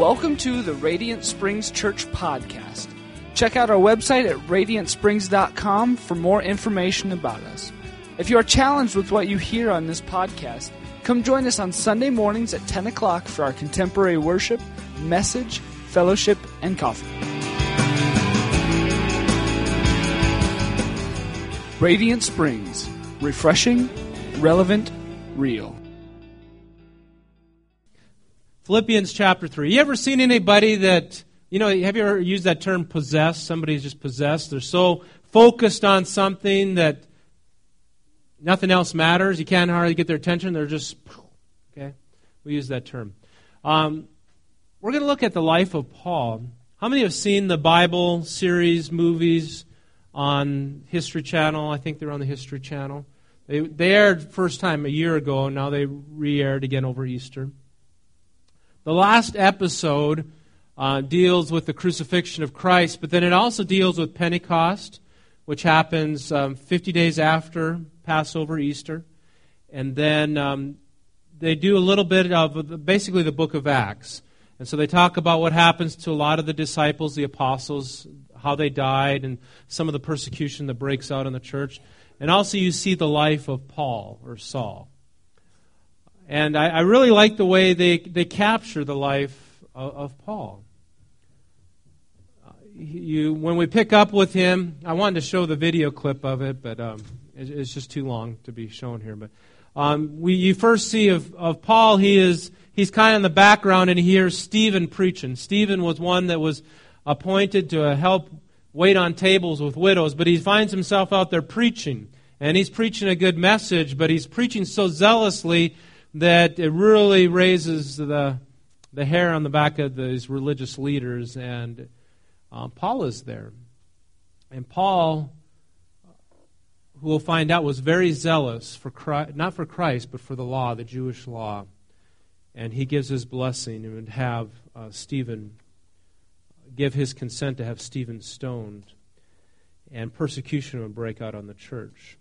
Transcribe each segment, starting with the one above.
Welcome to the Radiant Springs Church Podcast. Check out our website at radiantsprings.com for more information about us. If you are challenged with what you hear on this podcast, come join us on Sunday mornings at 10 o'clock for our contemporary worship, message, fellowship, and coffee. Radiant Springs. Refreshing, relevant, real. Philippians chapter 3. You ever seen anybody that, have you ever used that term possessed? Somebody's just possessed. They're so focused on something that nothing else matters. You can't hardly get their attention. They're just, okay? We use that term. We're going to look at the life of Paul. How many have seen the Bible series, movies on History Channel? I think they're on the History Channel. They aired first time a year ago, and now they re-aired again over Easter. The last episode deals with the crucifixion of Christ, but then it also deals with Pentecost, which happens 50 days after Passover, Easter. And then they do a little bit of basically the book of Acts. And so they talk about what happens to a lot of the disciples, the apostles, how they died, and some of the persecution that breaks out in the church. And also you see the life of Paul, or Saul. And I really like the way they capture the life of Paul. When we pick up with him, I wanted to show the video clip of it, but it's just too long to be shown here. But you first see of Paul, he's kind of in the background, and he hears Stephen preaching. Stephen was one that was appointed to help wait on tables with widows, but he finds himself out there preaching. And he's preaching a good message, but he's preaching so zealously that it really raises the hair on the back of these religious leaders. And Paul is there. And Paul, who we'll find out, was very zealous for Christ, not for Christ, but for the law, the Jewish law. And he gives his blessing and would have Stephen give his consent to have Stephen stoned. And persecution would break out on the church.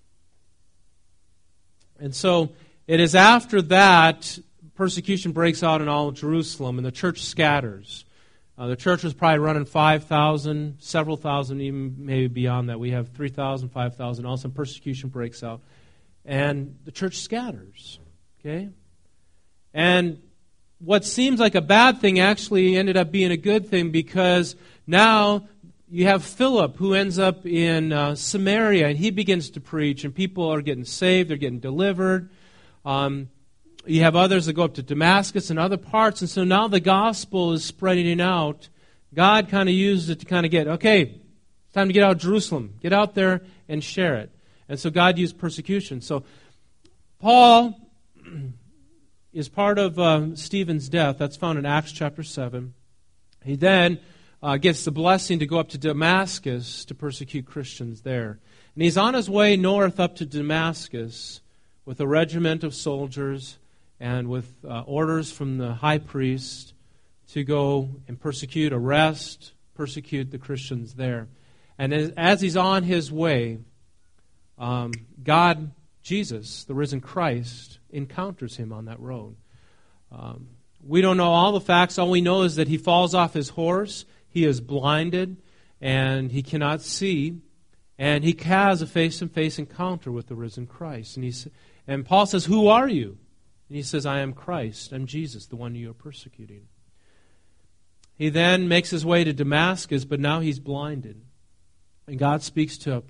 And so it is after that persecution breaks out in all of Jerusalem and the church scatters. The church was probably running 5,000, several thousand, even maybe beyond that. We have 3,000, 5,000. All of a sudden persecution breaks out. And the church scatters. Okay? And what seems like a bad thing actually ended up being a good thing, because now you have Philip, who ends up in Samaria, and he begins to preach, and people are getting saved, they're getting delivered. You have others that go up to Damascus and other parts, and so now the gospel is spreading out. God kind of used it to kind of it's time to get out of Jerusalem. Get out there and share it. And so God used persecution. So Paul is part of Stephen's death. That's found in Acts chapter 7. He then gets the blessing to go up to Damascus to persecute Christians there. And he's on his way north up to Damascus with a regiment of soldiers and with orders from the high priest to go and persecute the Christians there. And as he's on his way, God, Jesus, the risen Christ, encounters him on that road. We don't know all the facts. All we know is that he falls off his horse, he is blinded, and he cannot see. And he has a face-to-face encounter with the risen Christ. And Paul says, "Who are you?" And he says, "I am Christ. I'm Jesus, the one you are persecuting." He then makes his way to Damascus, but now he's blinded. And God speaks to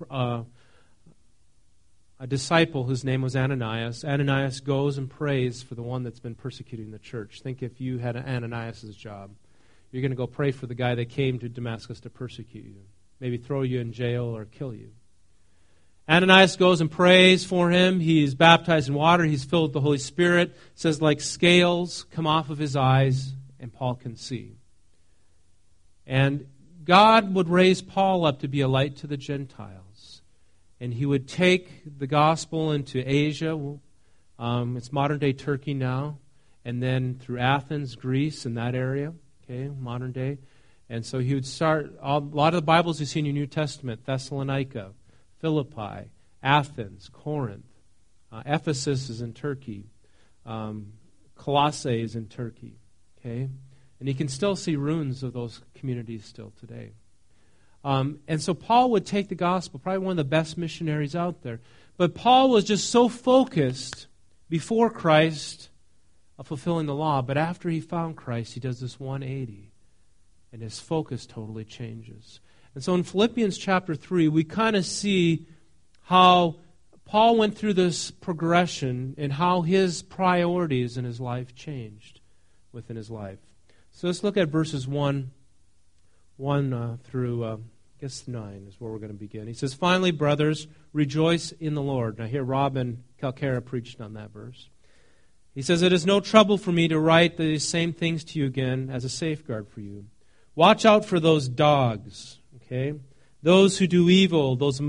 a disciple whose name was Ananias. Ananias goes and prays for the one that's been persecuting the church. Think if you had Ananias' job. You're going to go pray for the guy that came to Damascus to persecute you. Maybe throw you in jail or kill you. Ananias goes and prays for him. He's baptized in water. He's filled with the Holy Spirit. It says like scales come off of his eyes, and Paul can see. And God would raise Paul up to be a light to the Gentiles. And he would take the gospel into Asia. It's modern-day Turkey now. And then through Athens, Greece, and that area, okay, modern day. And so he would start, a lot of the Bibles you see in your New Testament, Thessalonica, Philippi, Athens, Corinth, Ephesus is in Turkey, Colossae is in Turkey, okay? And you can still see ruins of those communities still today. And so Paul would take the gospel, probably one of the best missionaries out there. But Paul was just so focused before Christ of fulfilling the law. But after he found Christ, he does this 180. And his focus totally changes. And so in Philippians chapter 3, we kind of see how Paul went through this progression and how his priorities in his life changed within his life. So let's look at verses 1 through 9 is where we're going to begin. He says, "Finally, brothers, rejoice in the Lord." Now here Robin Calcara preached on that verse. He says, "It is no trouble for me to write these same things to you again as a safeguard for you. Watch out for those dogs, okay? Those who do evil, those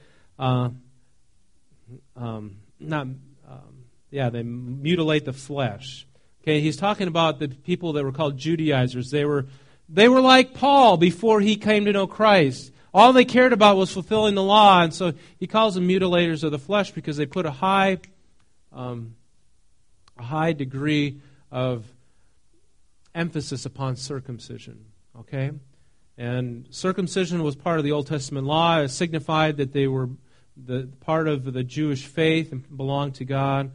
they mutilate the flesh." Okay, he's talking about the people that were called Judaizers. They were like Paul before he came to know Christ. All they cared about was fulfilling the law, and so he calls them mutilators of the flesh because they put a high degree of emphasis upon circumcision. Okay, and circumcision was part of the Old Testament law. It signified that they were the part of the Jewish faith and belonged to God.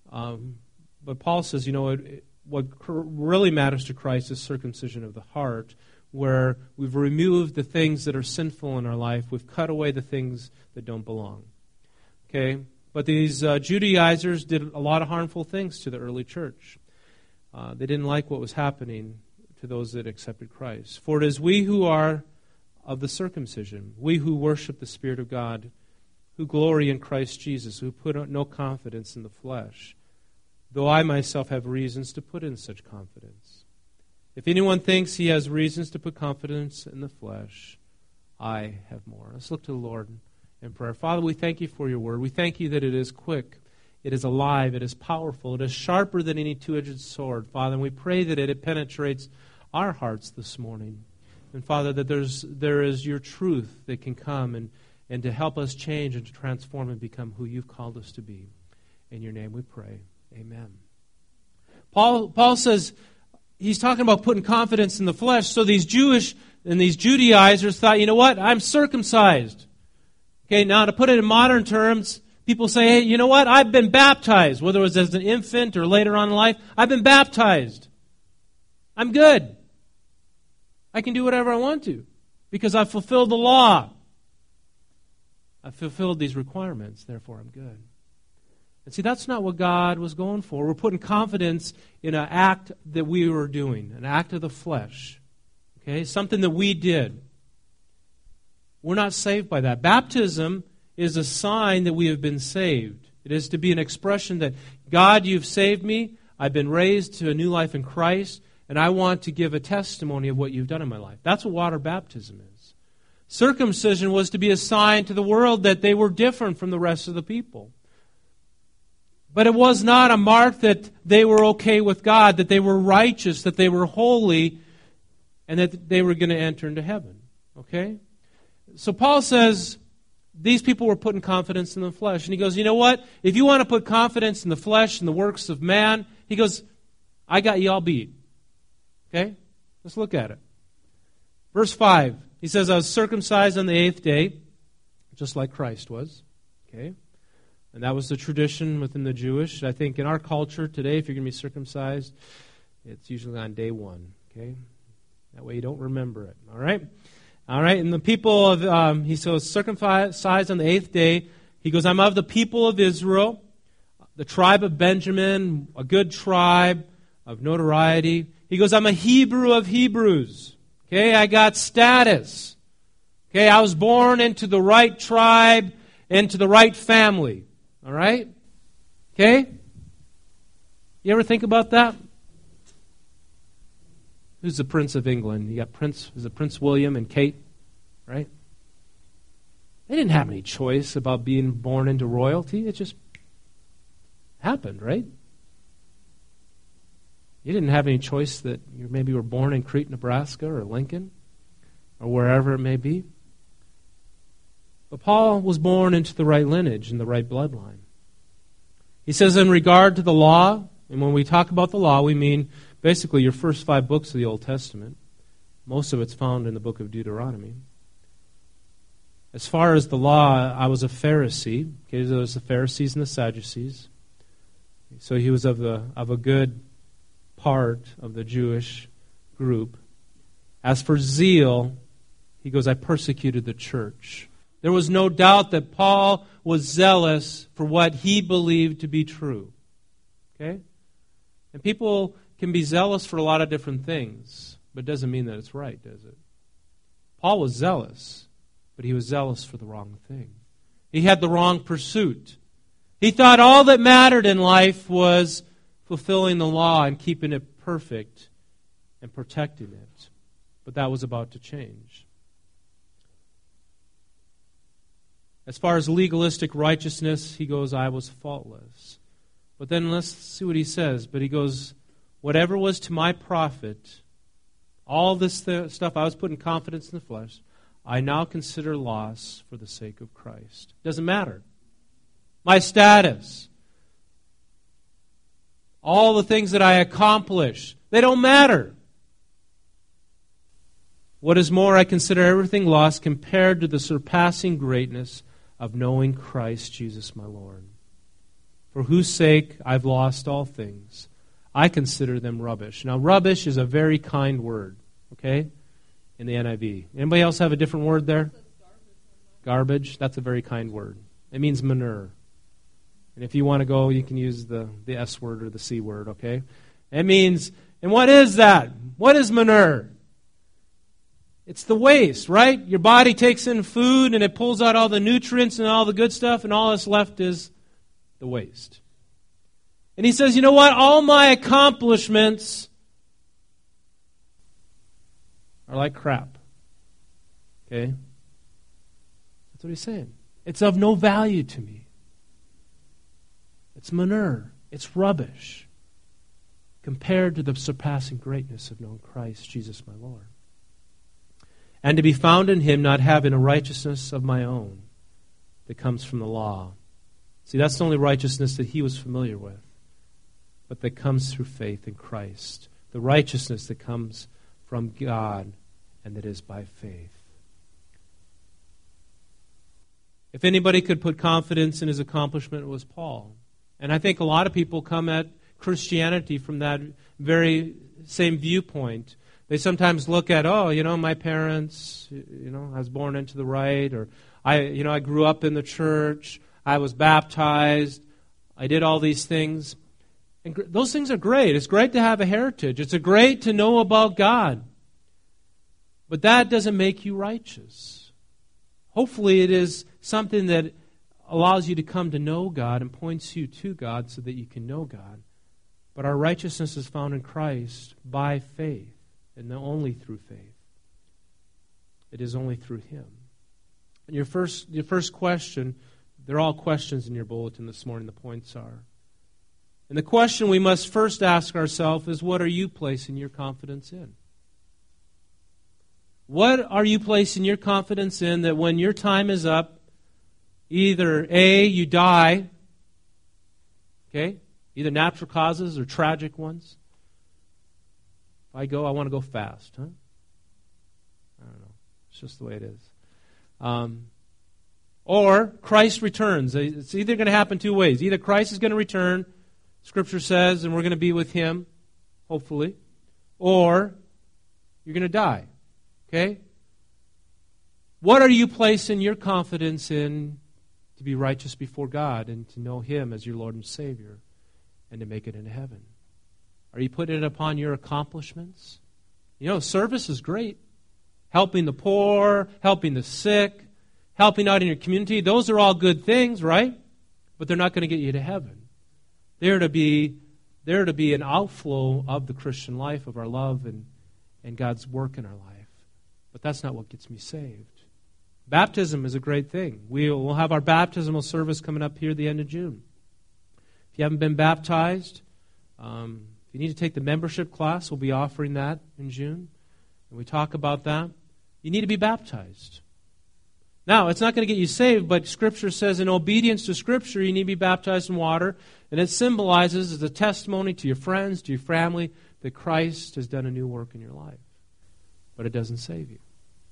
But Paul says, what really matters to Christ is circumcision of the heart, where we've removed the things that are sinful in our life. We've cut away the things that don't belong. Okay? But these Judaizers did a lot of harmful things to the early church. They didn't like what was happening to those that accepted Christ. "For it is we who are of the circumcision, we who worship the Spirit of God, who glory in Christ Jesus, who put no confidence in the flesh, though I myself have reasons to put in such confidence. If anyone thinks he has reasons to put confidence in the flesh, I have more." Let's look to the Lord in prayer. Father, we thank you for your word. We thank you that it is quick, it is alive, it is powerful, it is sharper than any two-edged sword, Father, and we pray that it penetrates our hearts this morning. And Father, that there is your truth that can come and to help us change and to transform and become who you've called us to be. In your name we pray. Amen. Paul says, he's talking about putting confidence in the flesh. So these Jewish and these Judaizers thought, you know what? I'm circumcised. Okay, now to put it in modern terms, people say, hey, you know what? I've been baptized. Whether it was as an infant or later on in life, I've been baptized. I'm good. I can do whatever I want to because I've fulfilled the law. I've fulfilled these requirements, therefore I'm good. And see, that's not what God was going for. We're putting confidence in an act that we were doing, an act of the flesh. Okay, something that we did. We're not saved by that. Baptism is a sign that we have been saved. It is to be an expression that, God, you've saved me. I've been raised to a new life in Christ, and I want to give a testimony of what you've done in my life. That's what water baptism is. Circumcision was to be a sign to the world that they were different from the rest of the people. But it was not a mark that they were okay with God, that they were righteous, that they were holy, and that they were going to enter into heaven. Okay? So Paul says these people were putting confidence in the flesh. And he goes, you know what? If you want to put confidence in the flesh and the works of man, he goes, I got you all beat. Okay? Let's look at it. Verse 5, he says, I was circumcised on the 8th day, just like Christ was. Okay? And that was the tradition within the Jewish. I think in our culture today, if you're going to be circumcised, it's usually on day 1. Okay? That way you don't remember it. All right? All right, and the people of, he says, circumcised on the 8th day. He goes, I'm of the people of Israel, the tribe of Benjamin, a good tribe of notoriety. He goes, I'm a Hebrew of Hebrews. Okay, I got status. Okay, I was born into the right tribe, into the right family. All right? Okay? You ever think about that? Who's the Prince of England? You got Prince William and Kate, right? They didn't have any choice about being born into royalty. It just happened, right? You didn't have any choice that you maybe were born in Crete, Nebraska, or Lincoln, or wherever it may be. But Paul was born into the right lineage and the right bloodline. He says in regard to the law, and when we talk about the law, we mean basically your first 5 books of the Old Testament. Most of it's found in the book of Deuteronomy. As far as the law, I was a Pharisee. Okay, there was the Pharisees and the Sadducees. So he was of a good part of the Jewish group. As for zeal, he goes, I persecuted the church. There was no doubt that Paul was zealous for what he believed to be true. Okay? And people can be zealous for a lot of different things, but it doesn't mean that it's right, does it? Paul was zealous, but he was zealous for the wrong thing. He had the wrong pursuit. He thought all that mattered in life was fulfilling the law and keeping it perfect and protecting it. But that was about to change. As far as legalistic righteousness, he goes, I was faultless. But then let's see what he says. But he goes, whatever was to my profit, all this stuff I was putting confidence in the flesh, I now consider loss for the sake of Christ. Doesn't matter. My status, all the things that I accomplish, they don't matter. What is more, I consider everything lost compared to the surpassing greatness of knowing Christ Jesus my Lord, for whose sake I've lost all things. I consider them rubbish. Now, rubbish is a very kind word, okay, in the NIV. Anybody else have a different word there? Garbage. That's a very kind word. It means manure. And if you want to go, you can use the S word or the C word, okay? It means, and what is that? What is manure? It's the waste, right? Your body takes in food and it pulls out all the nutrients and all the good stuff, and all that's left is the waste. And he says, you know what? All my accomplishments are like crap. Okay? That's what he's saying. It's of no value to me. It's manure. It's rubbish compared to the surpassing greatness of knowing Christ, Jesus my Lord. And to be found in him, not having a righteousness of my own that comes from the law. See, that's the only righteousness that he was familiar with, but that comes through faith in Christ. The righteousness that comes from God and that is by faith. If anybody could put confidence in his accomplishment, it was Paul. And I think a lot of people come at Christianity from that very same viewpoint. They sometimes look at, my parents, I was born into the right, or I grew up in the church, I was baptized, I did all these things. And those things are great. It's great to have a heritage. It's great to know about God. But that doesn't make you righteous. Hopefully it is something that allows you to come to know God and points you to God so that you can know God. But our righteousness is found in Christ by faith. And only through faith. It is only through him. And your first question, they're all questions in your bulletin this morning, the points are. And the question we must first ask ourselves is, what are you placing your confidence in? What are you placing your confidence in that when your time is up, either A, you die, okay, either natural causes or tragic ones. If I go, I want to go fast, huh? I don't know. It's just the way it is. Or Christ returns. It's either going to happen two ways. Either Christ is going to return, Scripture says, and we're going to be with him, hopefully, or you're going to die. Okay? What are you placing your confidence in to be righteous before God and to know him as your Lord and Savior and to make it into heaven? Are you putting it upon your accomplishments? Service is great. Helping the poor, helping the sick, helping out in your community. Those are all good things, right? But they're not going to get you to heaven. They're to be an outflow of the Christian life, of our love and God's work in our life. But that's not what gets me saved. Baptism is a great thing. We'll have our baptismal service coming up here at the end of June. If you haven't been baptized, if you need to take the membership class, we'll be offering that in June. And we talk about that. You need to be baptized. Now, it's not going to get you saved, but Scripture says in obedience to Scripture, you need to be baptized in water. And it symbolizes as a testimony to your friends, to your family, that Christ has done a new work in your life. But it doesn't save you.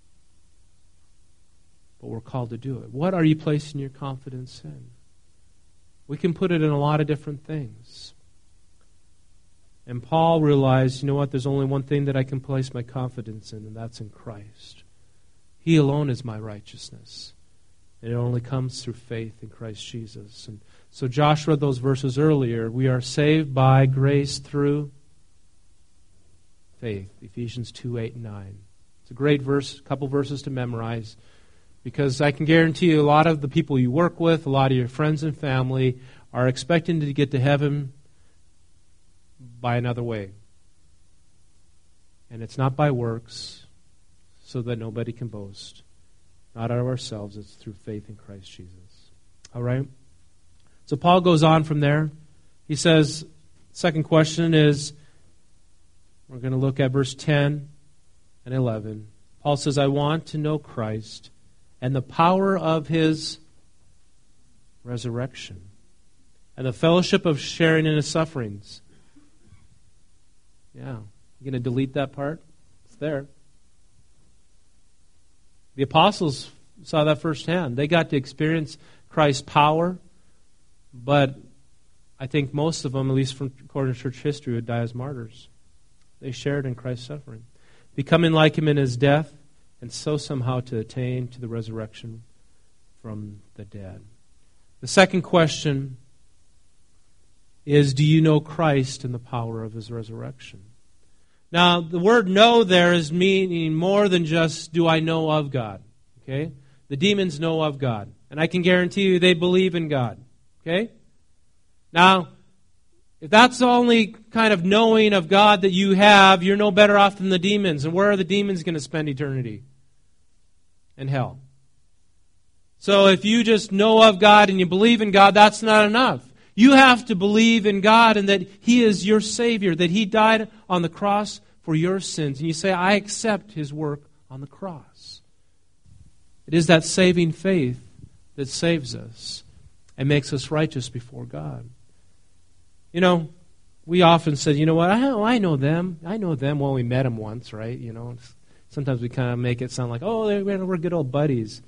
But we're called to do it. What are you placing your confidence in? We can put it in a lot of different things. And Paul realized, you know what, there's only one thing that I can place my confidence in, and that's in Christ. He alone is my righteousness. And it only comes through faith in Christ Jesus. And so Josh read those verses earlier. We are saved by grace through faith. Ephesians 2:8-9. It's a great verse, a couple verses to memorize. Because I can guarantee you a lot of the people you work with, a lot of your friends and family are expecting to get to heaven by another way. And it's not by works, so that nobody can boast. Not out of ourselves, it's through faith in Christ Jesus. All right? So Paul goes on from there. He says, second question is, we're going to look at verse 10 and 11. Paul says, I want to know Christ and the power of His resurrection, and the fellowship of sharing in His sufferings. Yeah. You going to delete that part? It's there. The apostles saw that firsthand. They got to experience Christ's power, but I think most of them, at least from according to church history, would die as martyrs. They shared in Christ's suffering, becoming like Him in His death, and so somehow to attain to the resurrection from the dead. The second question is, do you know Christ and the power of His resurrection? Now, the word know there is meaning more than just, do I know of God? Okay? The demons know of God. And I can guarantee you they believe in God. Okay? Now, if that's the only kind of knowing of God that you have, you're no better off than the demons. And where are the demons going to spend eternity? In hell. So if you just know of God and you believe in God, that's not enough. You have to believe in God and that He is your Savior, that He died on the cross for your sins. And you say, I accept His work on the cross. It is that saving faith that saves us and makes us righteous before God. You know, we often said, you know what, I know them. I know them. Well, we met them once, right? You know, sometimes we kind of make it sound like, oh, we're good old buddies.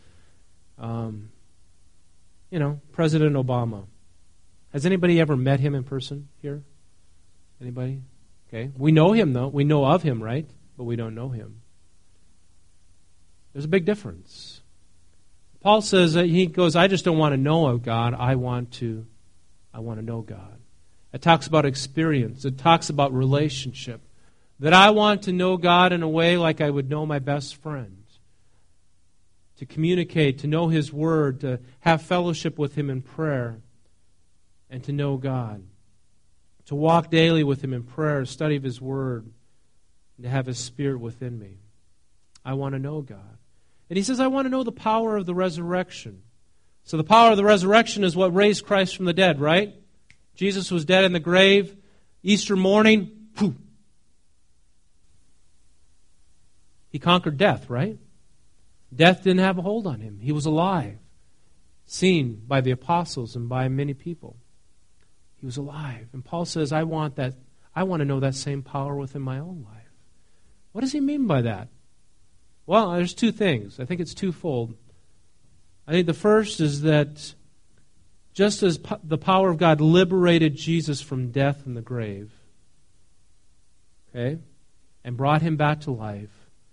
You know, President Obama. Has anybody ever met him in person here? Anybody? Okay. We know him, though. We know of him, right? But we don't know him. There's a big difference. Paul says that he goes, I just don't want to know of God. I want to know God. It talks about experience. It talks about relationship. That I want to know God in a way like I would know my best friend. To communicate, to know His Word, to have fellowship with Him in prayer, and to know God. To walk daily with Him in prayer, study of His Word, and to have His Spirit within me. I want to know God. And he says, I want to know the power of the resurrection. So the power of the resurrection is what raised Christ from the dead, right? Jesus was dead in the grave. Easter morning, poof. He conquered death, right? Death didn't have a hold on Him. He was alive, seen by the apostles and by many people. He was alive. And Paul says, I want to know that same power within my own life. What does he mean by that? Well, there's two things. I think it's twofold. I think the first is that just as the power of God liberated Jesus from death and the grave, okay, and brought Him back to life,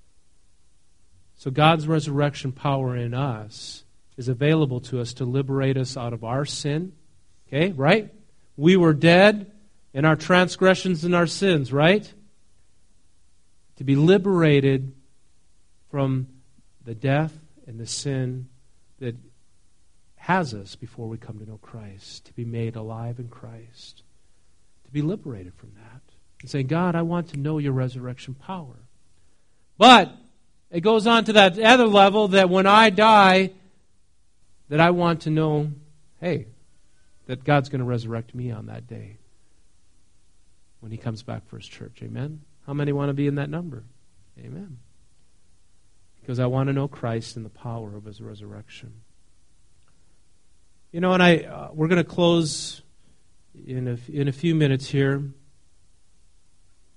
so God's resurrection power in us is available to us to liberate us out of our sin. Okay, right? We were dead in our transgressions and our sins, right? To be liberated from the death and the sin that has us before we come to know Christ. To be made alive in Christ. To be liberated from that. And say, God, I want to know your resurrection power. But it goes on to that other level that when I die, that I want to know, hey, that God's going to resurrect me on that day when He comes back for His church. Amen? How many want to be in that number? Amen. Because I want to know Christ and the power of His resurrection. You know, and we're going to close in a few minutes here.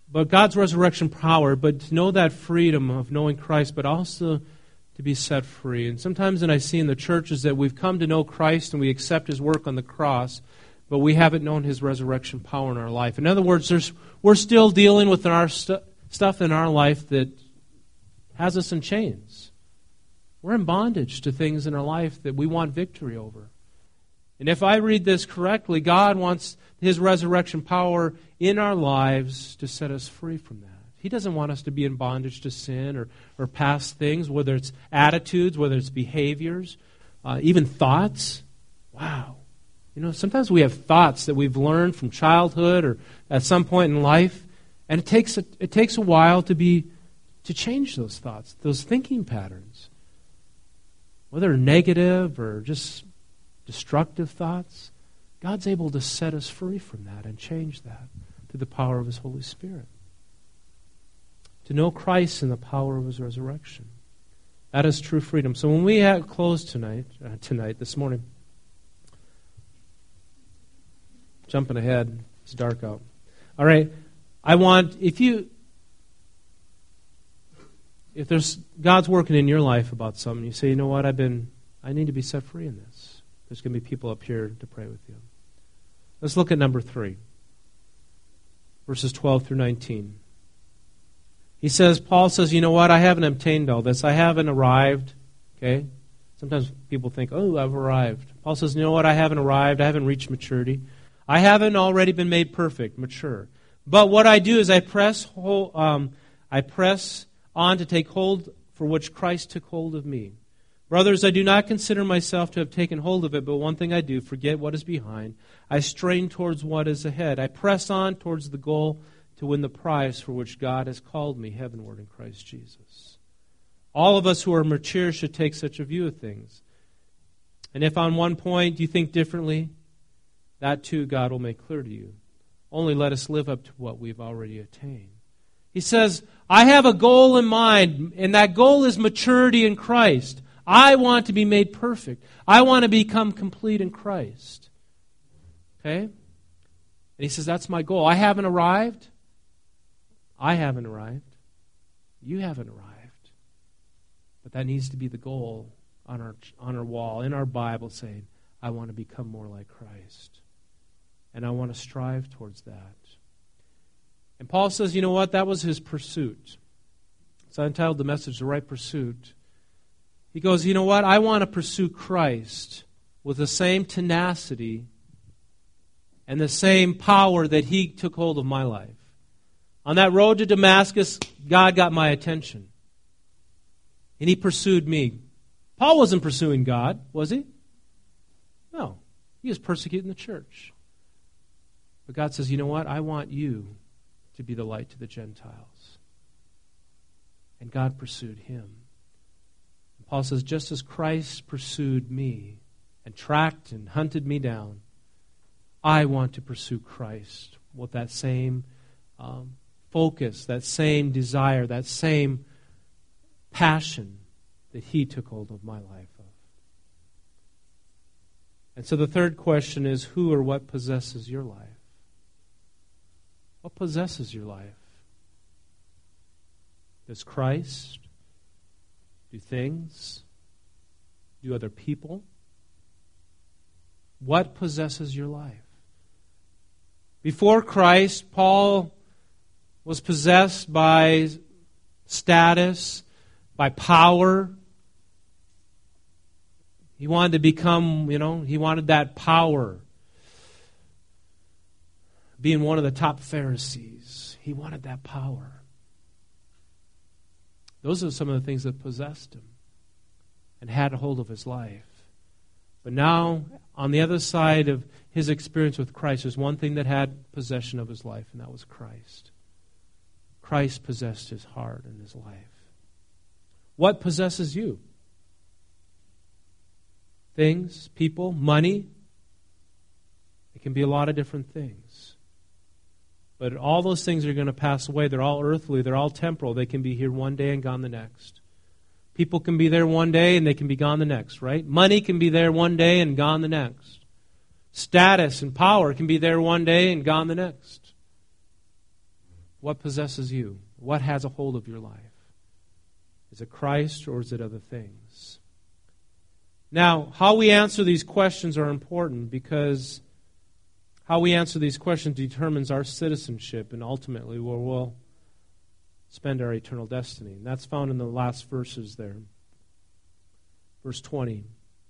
but God's resurrection power, but to know that freedom of knowing Christ, but also to be set free. And sometimes I see in the churches that we've come to know Christ and we accept His work on the cross, but we haven't known His resurrection power in our life. In other words, we're still dealing with our stuff in our life that has us in chains. We're in bondage to things in our life that we want victory over. And if I read this correctly, God wants His resurrection power in our lives to set us free from that. He doesn't want us to be in bondage to sin or past things, whether it's attitudes, whether it's behaviors, even thoughts. Wow. Sometimes we have thoughts that we've learned from childhood or at some point in life, and it takes a while to change those thoughts, those thinking patterns. Whether they're negative or just destructive thoughts, God's able to set us free from that and change that through the power of His Holy Spirit. To know Christ and the power of His resurrection. That is true freedom. So when we close this morning, jumping ahead, it's dark out. All right, I want, if there's God's working in your life about something, you say, you know what, I need to be set free in this. There's going to be people up here to pray with you. Let's look at number 3, verses 12 through 19. Paul says, you know what, I haven't obtained all this. I haven't arrived. Okay? Sometimes people think, oh, I've arrived. Paul says, you know what, I haven't arrived. I haven't reached maturity. I haven't already been made perfect, mature. But what I do is I press on to take hold for which Christ took hold of me. Brothers, I do not consider myself to have taken hold of it, but one thing I do, forget what is behind. I strain towards what is ahead. I press on towards the goal to win the prize for which God has called me heavenward in Christ Jesus. All of us who are mature should take such a view of things. And if on one point you think differently, that too God will make clear to you. Only let us live up to what we've already attained. He says, I have a goal in mind, and that goal is maturity in Christ. I want to be made perfect. I want to become complete in Christ. Okay? And he says, that's my goal. I haven't arrived. I haven't arrived. You haven't arrived. But that needs to be the goal on our wall, in our Bible, saying, I want to become more like Christ. And I want to strive towards that. And Paul says, you know what? That was his pursuit. So I entitled the message, The Right Pursuit. He goes, you know what? I want to pursue Christ with the same tenacity and the same power that He took hold of my life. On that road to Damascus, God got my attention. And He pursued me. Paul wasn't pursuing God, was he? No. He was persecuting the church. But God says, you know what? I want you to be the light to the Gentiles. And God pursued him. And Paul says, just as Christ pursued me and tracked and hunted me down, I want to pursue Christ with that same focus, that same desire, that same passion that He took hold of my life of. And so the third question is, who or what possesses your life? What possesses your life? Does Christ? Do things? Do other people? What possesses your life? Before Christ, Paul was possessed by status, by power. He wanted to become, he wanted that power. Being one of the top Pharisees, he wanted that power. Those are some of the things that possessed him and had a hold of his life. But now, on the other side of his experience with Christ, there's one thing that had possession of his life, and that was Christ. Christ possessed his heart and his life. What possesses you? Things, people, money. It can be a lot of different things. But all those things are going to pass away. They're all earthly. They're all temporal. They can be here one day and gone the next. People can be there one day and they can be gone the next, right? Money can be there one day and gone the next. Status and power can be there one day and gone the next. What possesses you? What has a hold of your life? Is it Christ or is it other things? Now, how we answer these questions are important because how we answer these questions determines our citizenship and ultimately where we'll spend our eternal destiny. And that's found in the last verses there. Verse 20.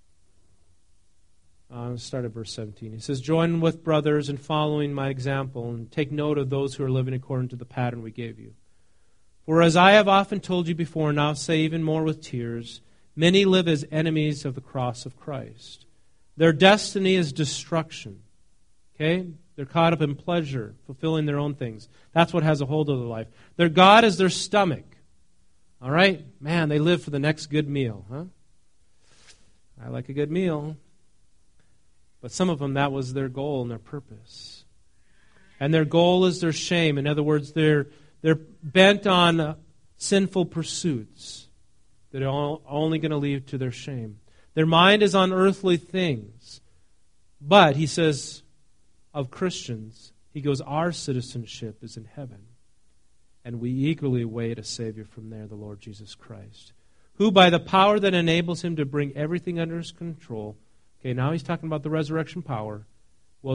Let's start at verse 17. He says, "Join with brothers in following my example and take note of those who are living according to the pattern we gave you. For as I have often told you before, now say even more with tears, many live as enemies of the cross of Christ. Their destiny is destruction." Okay? They're caught up in pleasure, fulfilling their own things. That's what has a hold of their life. Their God is their stomach. All right? Man, they live for the next good meal, huh? I like a good meal. But some of them, that was their goal and their purpose. And their goal is their shame. In other words, they're bent on sinful pursuits that are only going to lead to their shame. Their mind is on earthly things. But, he says, of Christians, he goes, our citizenship is in heaven. And we eagerly await a Savior from there, the Lord Jesus Christ, who by the power that enables him to bring everything under his control. Okay, now he's talking about the resurrection power.